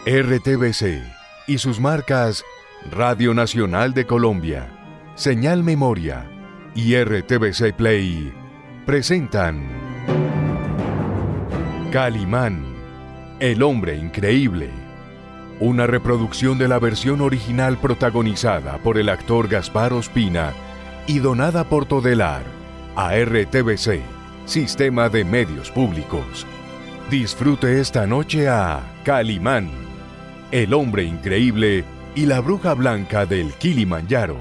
RTBC y sus marcas Radio Nacional de Colombia, Señal Memoria y RTBC Play presentan Calimán, el hombre increíble. Una reproducción de la versión original protagonizada por el actor Gaspar Ospina y donada por Todelar a RTBC, Sistema de Medios Públicos. Disfrute esta noche a Calimán, el hombre increíble y la bruja blanca del Kilimanjaro.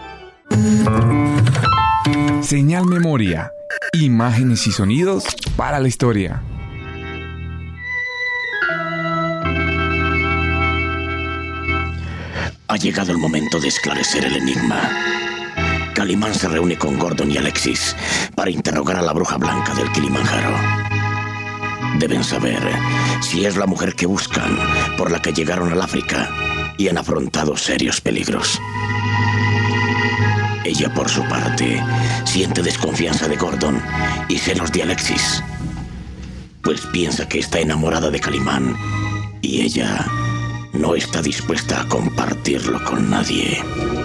Señal Memoria, imágenes y sonidos para la historia. Ha llegado el momento de esclarecer el enigma. Calimán se reúne con Gordon y Alexis para interrogar a la bruja blanca del Kilimanjaro. Deben saber si es la mujer que buscan, por la que llegaron al África y han afrontado serios peligros. Ella, por su parte, siente desconfianza de Gordon y celos de Alexis, pues piensa que está enamorada de Calimán y ella no está dispuesta a compartirlo con nadie.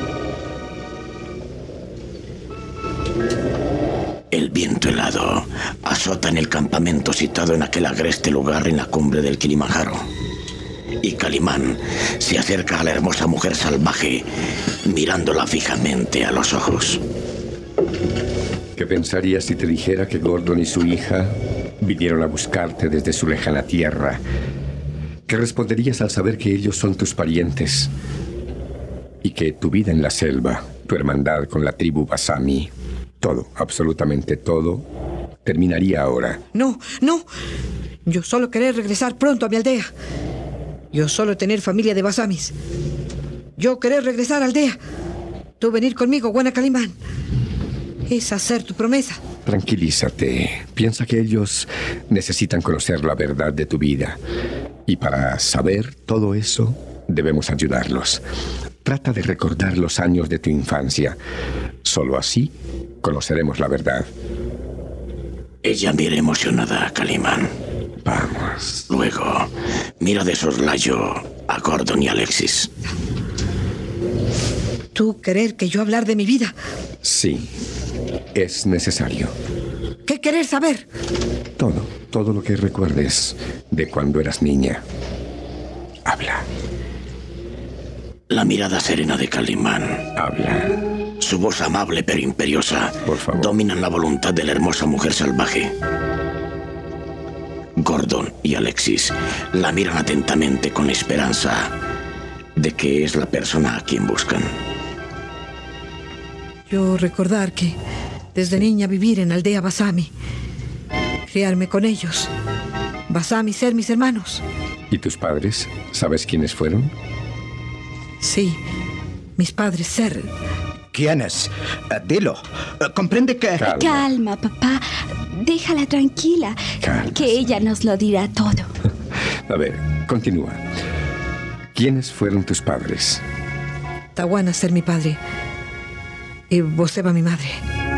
El viento helado azota en el campamento situado en aquel agreste lugar en la cumbre del Kilimanjaro. Y Calimán se acerca a la hermosa mujer salvaje, mirándola fijamente a los ojos. ¿Qué pensarías si te dijera que Gordon y su hija vinieron a buscarte desde su lejana tierra? ¿Qué responderías al saber que ellos son tus parientes? Y que tu vida en la selva, tu hermandad con la tribu Basami, todo, absolutamente todo, terminaría ahora. No. Yo solo querer regresar pronto a mi aldea. Yo solo tener familia de Basamis. Yo querer regresar a aldea. Tú venir conmigo, buena Calimán. Es hacer tu promesa. Tranquilízate. Piensa que ellos necesitan conocer la verdad de tu vida. Y para saber todo eso, debemos ayudarlos. Trata de recordar los años de tu infancia. Solo así conoceremos la verdad. Ella mira emocionada a Calimán. Vamos. Luego, mira de soslayo a Gordon y Alexis. ¿Tú querer que yo hablar de mi vida? Sí, es necesario. ¿Qué querer saber? Todo lo que recuerdes de cuando eras niña. Habla. La mirada serena de Calimán. Habla. Su voz amable pero imperiosa, por favor, dominan la voluntad de la hermosa mujer salvaje. Gordon y Alexis la miran atentamente con la esperanza de que es la persona a quien buscan. Yo recordar que desde niña vivir en aldea Basami, criarme con ellos, Basami ser mis hermanos. ¿Y tus padres? ¿Sabes quiénes fueron? Sí, mis padres ser. ¿Quiénes? Dilo. Comprende que... Calma, papá. Déjala tranquila. Calma. Que ella nos lo dirá todo. A ver, continúa. ¿Quiénes fueron tus padres? Tawana ser mi padre y Boseba mi madre.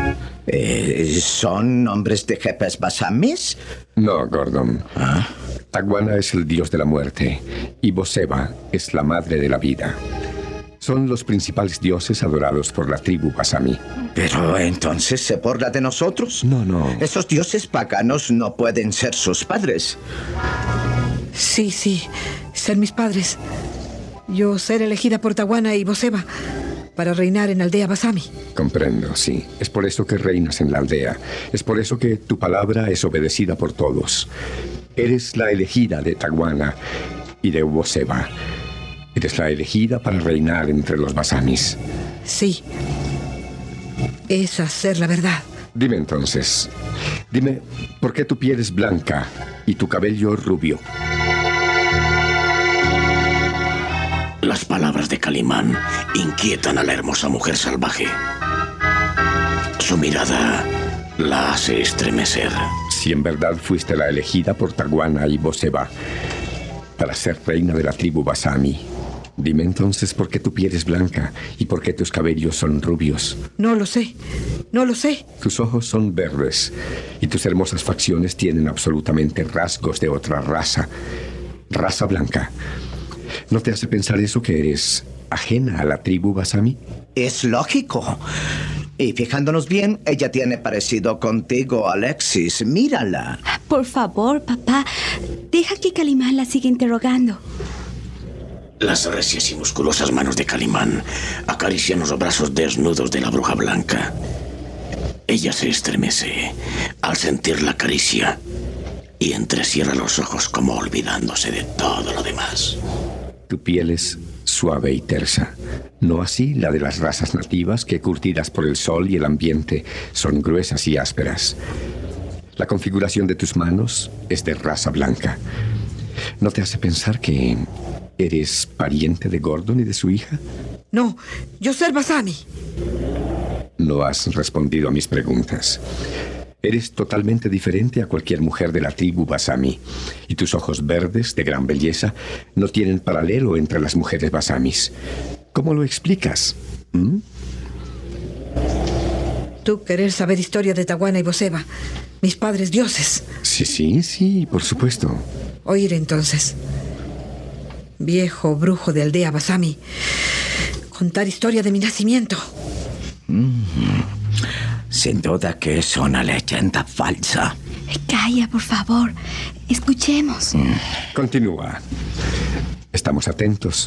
¿Son hombres de jefes Basamis? No, Gordon. ¿Ah? Tawana es el dios de la muerte y Boseba es la madre de la vida. Son los principales dioses adorados por la tribu Basami. ¿Pero entonces se burla de nosotros? No. Esos dioses paganos no pueden ser sus padres. Sí, ser mis padres. Yo ser elegida por Tawana y Boseba para reinar en aldea Basami. Comprendo, sí. Es por eso que reinas en la aldea. Es por eso que tu palabra es obedecida por todos. Eres la elegida de Tawana y de Boseba. Eres la elegida para reinar entre los Basamis. Sí. Es hacer la verdad. Dime entonces. Dime, ¿por qué tu piel es blanca y tu cabello rubio? Las palabras de Calimán inquietan a la hermosa mujer salvaje. Su mirada la hace estremecer. Si en verdad fuiste la elegida por Tawana y Boseba para ser reina de la tribu Basami, dime entonces por qué tu piel es blanca y por qué tus cabellos son rubios. No lo sé. Tus ojos son verdes y tus hermosas facciones tienen absolutamente rasgos de otra raza blanca. ¿No te hace pensar eso, que eres ajena a la tribu Basami? Es lógico. Y fijándonos bien, ella tiene parecido contigo, Alexis. Mírala. Por favor, papá, deja que Calimán la siga interrogando. Las recias y musculosas manos de Calimán acarician los brazos desnudos de la bruja blanca. Ella se estremece al sentir la caricia y entrecierra los ojos como olvidándose de todo lo demás. Tu piel es suave y tersa, no así la de las razas nativas que, curtidas por el sol y el ambiente, son gruesas y ásperas. La configuración de tus manos es de raza blanca. ¿No te hace pensar que eres pariente de Gordon y de su hija? No, yo soy Basami. No has respondido a mis preguntas. Eres totalmente diferente a cualquier mujer de la tribu Basami. Y tus ojos verdes, de gran belleza, no tienen paralelo entre las mujeres Basamis. ¿Cómo lo explicas? Tú querer saber historia de Tawana y Boseba, mis padres dioses. Sí, por supuesto. Oír entonces. Viejo brujo de aldea Basami, contar historia de mi nacimiento. Sin duda que es una leyenda falsa. Calla, por favor. Escuchemos. Continúa. Estamos atentos.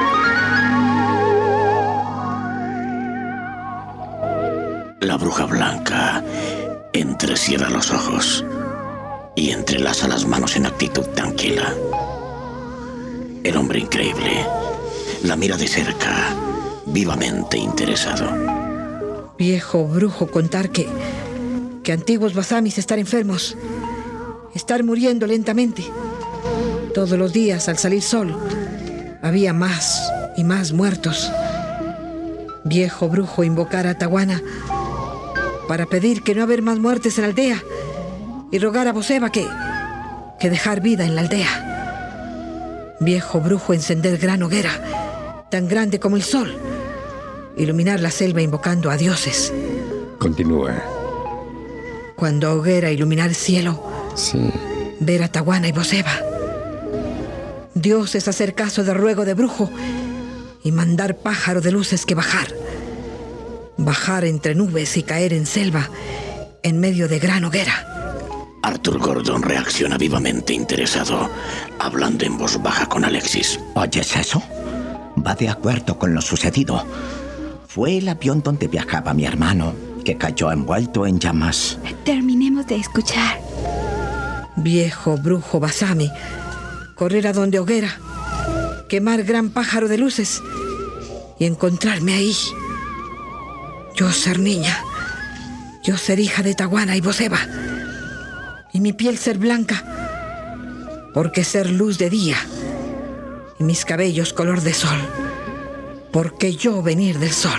La bruja blanca entrecierra los ojos y entrelaza las manos en actitud tranquila. El hombre increíble la mira de cerca, vivamente interesado. Viejo brujo contar que antiguos Basamis estar enfermos, estar muriendo lentamente. Todos los días al salir sol había más y más muertos. Viejo brujo invocar a Tawana para pedir que no haber más muertes en la aldea y rogar a Boseba que dejar vida en la aldea. Viejo brujo encender gran hoguera tan grande como el sol, iluminar la selva invocando a dioses. Continúa. Cuando hoguera iluminar el cielo, sí, ver a Tawana y Boseba. Dioses hacer caso de ruego de brujo y mandar pájaro de luces que bajar. Bajar entre nubes y caer en selva en medio de gran hoguera. Arthur Gordon reacciona vivamente interesado, hablando en voz baja con Alexis. ¿Oyes eso? Va de acuerdo con lo sucedido. Fue el avión donde viajaba mi hermano que cayó envuelto en llamas. Terminemos de escuchar. Viejo brujo Basami, correr a donde hoguera, quemar gran pájaro de luces y encontrarme ahí. Yo ser niña, yo ser hija de Tawana y Boseba, y mi piel ser blanca, porque ser luz de día, y mis cabellos color de sol, porque yo venir del sol.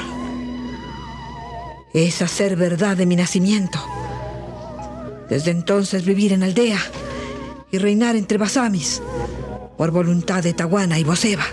Es hacer verdad de mi nacimiento. Desde entonces vivir en aldea y reinar entre Basamis, por voluntad de Tawana y Boseba.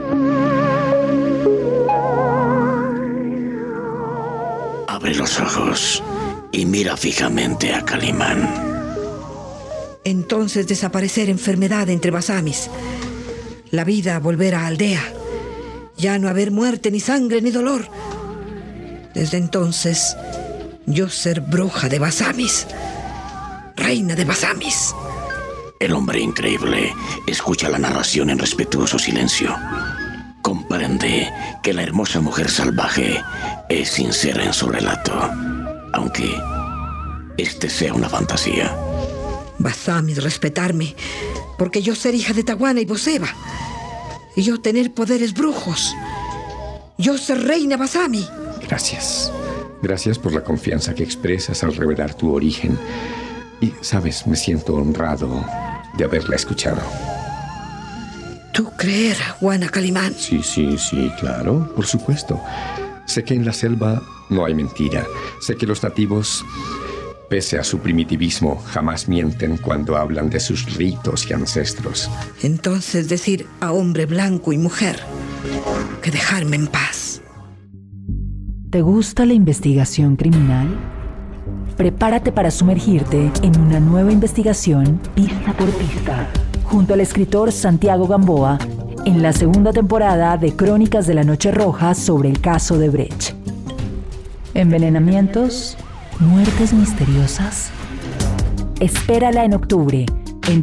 Abre los ojos y mira fijamente a Calimán. Entonces desaparecer enfermedad entre Basamis, la vida volver a aldea, ya no haber muerte, ni sangre, ni dolor. Desde entonces, yo ser bruja de Basamis, reina de Basamis. El hombre increíble escucha la narración en respetuoso silencio. Comprende que la hermosa mujer salvaje es sincera en su relato, aunque este sea una fantasía. Basamis respetarme, porque yo ser hija de Tawana y Boseba, y yo tener poderes brujos. Yo ser reina Basami. Gracias. Gracias por la confianza que expresas al revelar tu origen. Y, sabes, me siento honrado de haberla escuchado. ¿Tú creer, Juana Calimán? Sí, claro, por supuesto. Sé que en la selva no hay mentira. Sé que los nativos, pese a su primitivismo, jamás mienten cuando hablan de sus ritos y ancestros. Entonces decir a hombre blanco y mujer que dejarme en paz. ¿Te gusta la investigación criminal? Prepárate para sumergirte en una nueva investigación pista por pista, junto al escritor Santiago Gamboa en la segunda temporada de Crónicas de la Noche Roja sobre el caso de Brecht. ¿Envenenamientos? ¿Muertes misteriosas? Espérala en octubre en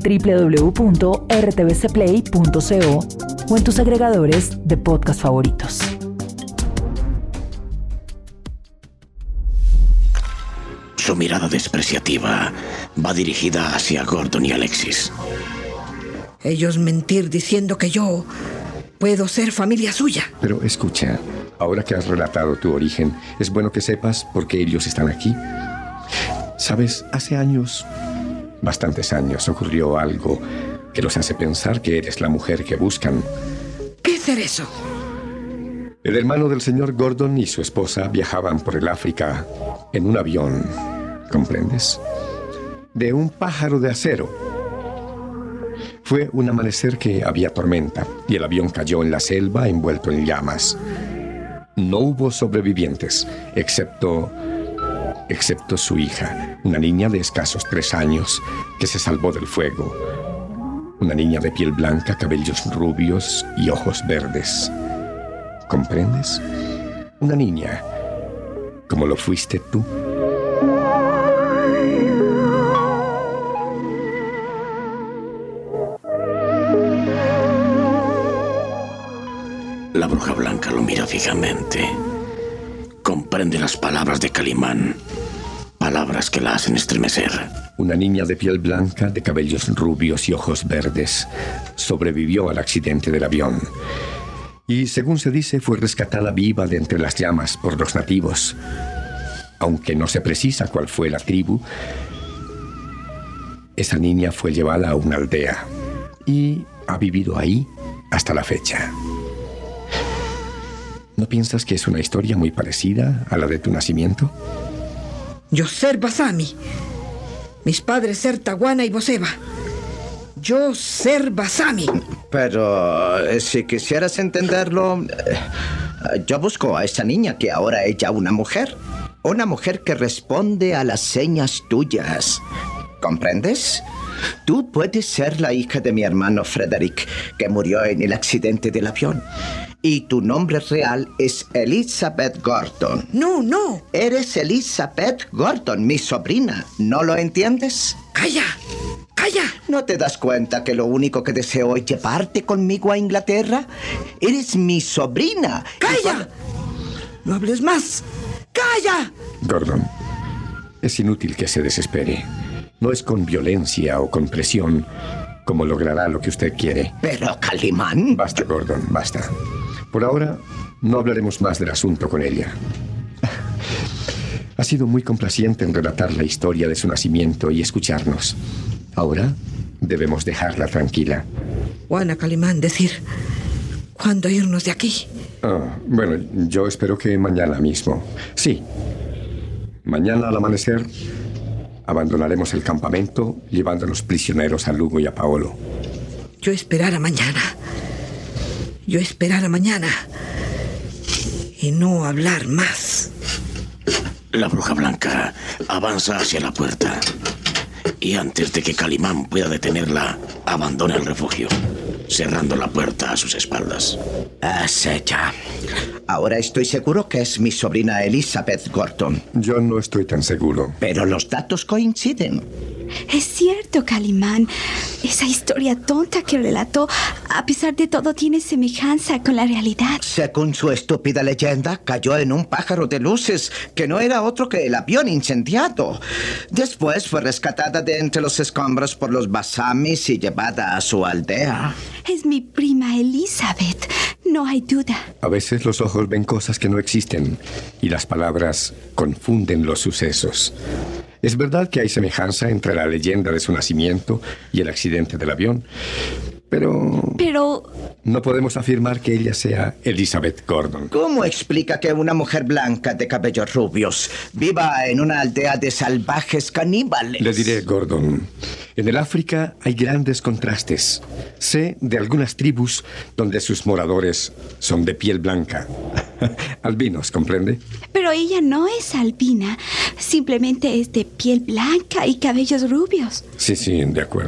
www.rtbcplay.co o en tus agregadores de podcast favoritos. Su mirada despreciativa va dirigida hacia Gordon y Alexis. Ellos mentir diciendo que yo puedo ser familia suya. Pero escucha, ahora que has relatado tu origen, es bueno que sepas por qué ellos están aquí. Sabes, hace años, bastantes años, ocurrió algo que los hace pensar que eres la mujer que buscan. ¿Qué es eso? El hermano del señor Gordon y su esposa viajaban por el África en un avión, ¿comprendes? De un pájaro de acero. Fue un amanecer que había tormenta y el avión cayó en la selva envuelto en llamas. No hubo sobrevivientes, excepto su hija, una niña de escasos 3 años que se salvó del fuego. Una niña de piel blanca, cabellos rubios y ojos verdes. ¿Comprendes? Una niña, como lo fuiste tú. La bruja blanca lo mira fijamente. Comprende las palabras de Calimán. Palabras que la hacen estremecer. Una niña de piel blanca, de cabellos rubios y ojos verdes, sobrevivió al accidente del avión. Y, según se dice, fue rescatada viva de entre las llamas por los nativos. Aunque no se precisa cuál fue la tribu, esa niña fue llevada a una aldea y ha vivido ahí hasta la fecha. ¿No piensas que es una historia muy parecida a la de tu nacimiento? Yo ser Basami. Mis padres ser Tawana y Boseba. Yo ser Basami. Pero si quisieras entenderlo, yo busco a esa niña que ahora es ya una mujer. Una mujer que responde a las señas tuyas. ¿Comprendes? Tú puedes ser la hija de mi hermano Frederick, que murió en el accidente del avión. Y tu nombre real es Elizabeth Gordon. No. Eres Elizabeth Gordon, mi sobrina. ¿No lo entiendes? ¡Calla! ¿No te das cuenta que lo único que deseo es llevarte conmigo a Inglaterra? Eres mi sobrina. ¡Calla! No hables más. ¡Calla! Gordon, es inútil que se desespere. No es con violencia o con presión como logrará lo que usted quiere. Pero, Calimán... Basta, Gordon, basta. Por ahora, no hablaremos más del asunto con ella. Ha sido muy complaciente en relatar la historia de su nacimiento y escucharnos. Ahora debemos dejarla tranquila. Juana Calimán, decir, ¿cuándo irnos de aquí? Bueno, yo espero que mañana mismo. Sí. Mañana al amanecer abandonaremos el campamento llevándonos prisioneros a Lugo y a Paolo. Yo esperara mañana. Y no hablar más. La bruja blanca avanza hacia la puerta. Y antes de que Calimán pueda detenerla, abandona el refugio, cerrando la puerta a sus espaldas. Es ella. Ahora estoy seguro que es mi sobrina Elizabeth Gordon. Yo no estoy tan seguro. Pero los datos coinciden. Es cierto, Calimán. Esa historia tonta que relató, a pesar de todo, tiene semejanza con la realidad. Según su estúpida leyenda, cayó en un pájaro de luces que no era otro que el avión incendiado. Después fue rescatada de entre los escombros por los Basamis y llevada a su aldea. Es mi prima Elizabeth, no hay duda. A veces los ojos ven cosas que no existen y las palabras confunden los sucesos. Es verdad que hay semejanza entre la leyenda de su nacimiento y el accidente del avión, pero... no podemos afirmar que ella sea Elizabeth Gordon. ¿Cómo explica que una mujer blanca de cabellos rubios viva en una aldea de salvajes caníbales? Le diré, Gordon, en el África hay grandes contrastes. Sé de algunas tribus donde sus moradores son de piel blanca. Albinos, ¿comprende? Pero ella no es albina, simplemente es de piel blanca y cabellos rubios. Sí, de acuerdo.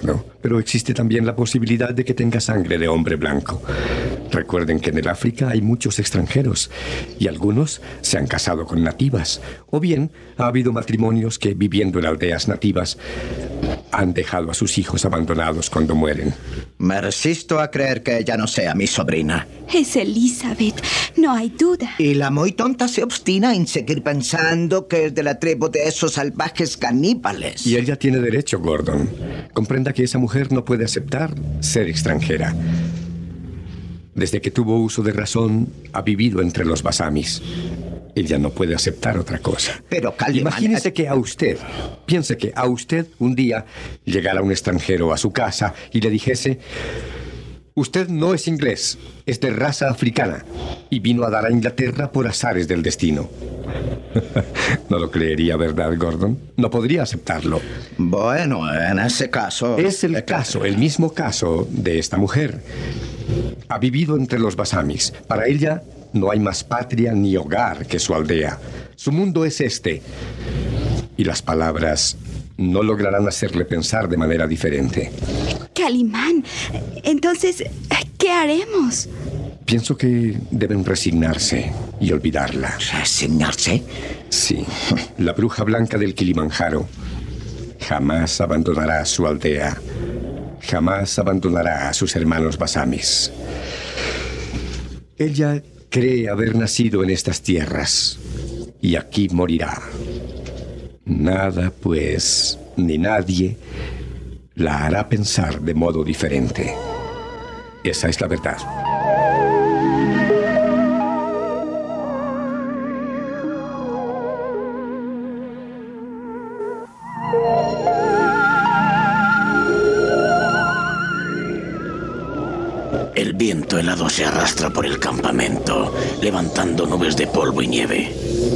pero existe también la posibilidad de que tenga sangre de hombre blanco. Recuerden que en el África hay muchos extranjeros y algunos se han casado con nativas. O bien ha habido matrimonios que, viviendo en aldeas nativas, han dejado a sus hijos abandonados cuando mueren. Me resisto a creer que ella no sea mi sobrina. Es Elizabeth, no hay duda. Y la muy tonta se obstina en seguir pensando que es de la tribu de esos salvajes caníbales. Y ella tiene derecho, Gordon. Comprenda que esa mujer no puede aceptar ser extranjera. Desde que tuvo uso de razón, ha vivido entre los basamis. Ella no puede aceptar otra cosa. Pero, Caliman... Imagínese que piense que a usted un día llegara un extranjero a su casa y le dijese: usted no es inglés, es de raza africana y vino a dar a Inglaterra por azares del destino. No lo creería, ¿verdad, Gordon? No podría aceptarlo. Bueno, en ese caso... Es el mismo caso de esta mujer. Ha vivido entre los basamis. Para ella no hay más patria ni hogar que su aldea. Su mundo es este. Y las palabras no lograrán hacerle pensar de manera diferente. Calimán, entonces, ¿qué haremos? Pienso que deben resignarse y olvidarla. ¿Resignarse? Sí. La bruja blanca del Kilimanjaro jamás abandonará su aldea. Jamás abandonará a sus hermanos basamis. Ella cree haber nacido en estas tierras y aquí morirá. Nada, pues, ni nadie la hará pensar de modo diferente. Esa es la verdad. El viento helado se arrastra por el campamento, levantando nubes de polvo y nieve.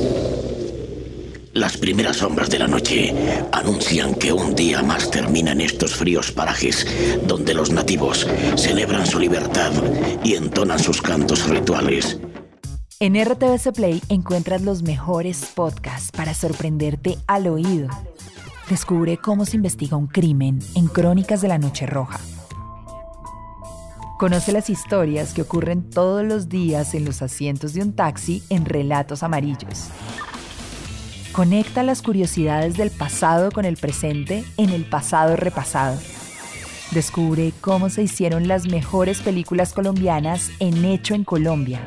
Las primeras sombras de la noche anuncian que un día más termina en estos fríos parajes donde los nativos celebran su libertad y entonan sus cantos rituales. En RTVC Play encuentras los mejores podcasts para sorprenderte al oído. Descubre cómo se investiga un crimen en Crónicas de la Noche Roja. Conoce las historias que ocurren todos los días en los asientos de un taxi en Relatos Amarillos. Conecta las curiosidades del pasado con el presente en El Pasado Repasado. Descubre cómo se hicieron las mejores películas colombianas en Hecho en Colombia.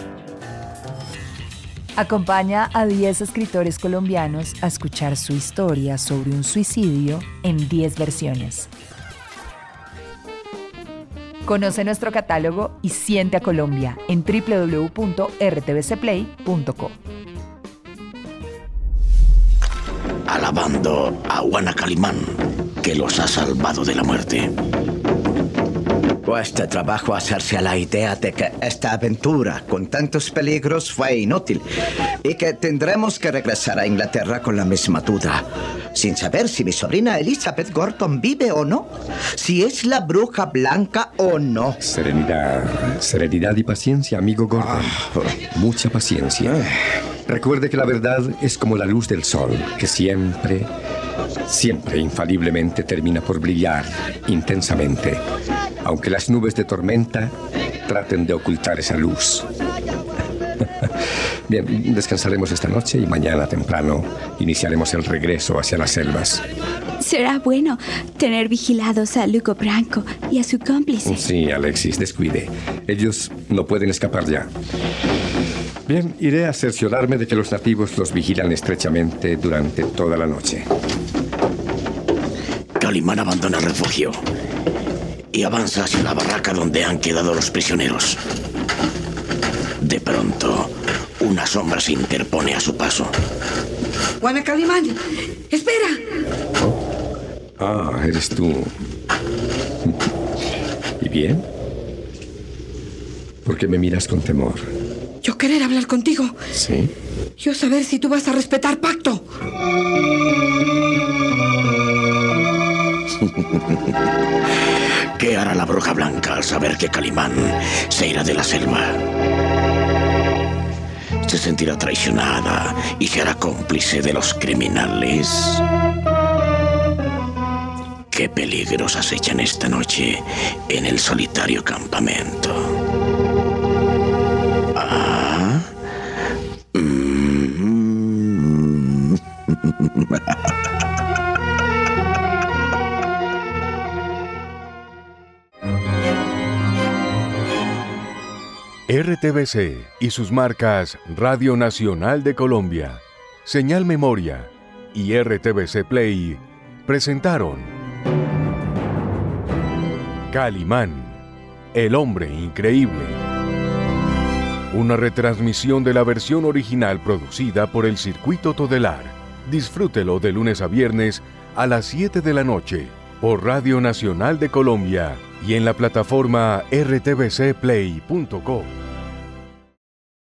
Acompaña a 10 escritores colombianos a escuchar su historia sobre un suicidio en 10 versiones. Conoce nuestro catálogo y siente a Colombia en www.rtvcplay.co. Alabando a Juana Calimán, que los ha salvado de la muerte. Cuesta trabajo hacerse a la idea de que esta aventura con tantos peligros fue inútil y que tendremos que regresar a Inglaterra con la misma duda, sin saber si mi sobrina Elizabeth Gordon vive o no, si es la bruja blanca o no. Serenidad y paciencia, amigo Gordon. Mucha paciencia. Recuerde que la verdad es como la luz del sol, que siempre, infaliblemente termina por brillar intensamente, aunque las nubes de tormenta traten de ocultar esa luz. Bien, descansaremos esta noche y mañana temprano iniciaremos el regreso hacia las selvas. Será bueno tener vigilados a Lugo Branco y a su cómplice. Sí, Alexis, descuide. Ellos no pueden escapar ya. Bien, iré a cerciorarme de que los nativos los vigilan estrechamente durante toda la noche. Calimán abandona el refugio y avanza hacia la barraca donde han quedado los prisioneros. De pronto, una sombra se interpone a su paso. Juana Calimán, espera. Eres tú. ¿Y bien? ¿Por qué me miras con temor? Yo querer hablar contigo. ¿Sí? Yo saber si tú vas a respetar pacto. ¿Qué hará la bruja blanca al saber que Calimán se irá de la selva? ¿Se sentirá traicionada y se hará cómplice de los criminales? ¿Qué peligros acechan esta noche en el solitario campamento? ¿Ah? RTBC y sus marcas Radio Nacional de Colombia, Señal Memoria y RTBC Play presentaron Calimán, el hombre increíble. Una retransmisión de la versión original producida por el Circuito Todelar. Disfrútelo de lunes a viernes a las 7 de la noche por Radio Nacional de Colombia y en la plataforma rtbcplay.co.